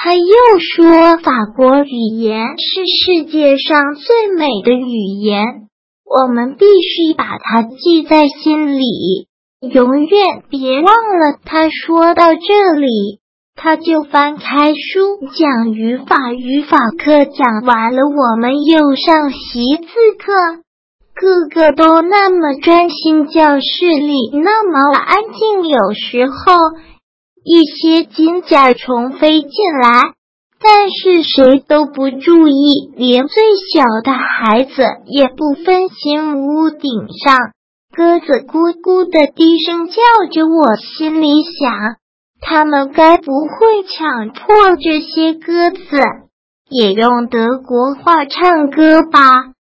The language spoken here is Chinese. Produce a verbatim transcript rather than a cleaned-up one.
他又说法国语言是世界上最美的语言，我们必须把它记在心里，永远别忘了。他说到这里，他就翻开书讲语法，语法课讲完了，我们又上习字课，个个都那么专心，教室里那么安静，有时候一些金甲虫飞进来，但是谁都不注意，连最小的孩子也不分心。屋顶上鸽子咕咕的低声叫着，我心里想，他们该不会强迫这些鸽子也用德国话唱歌吧？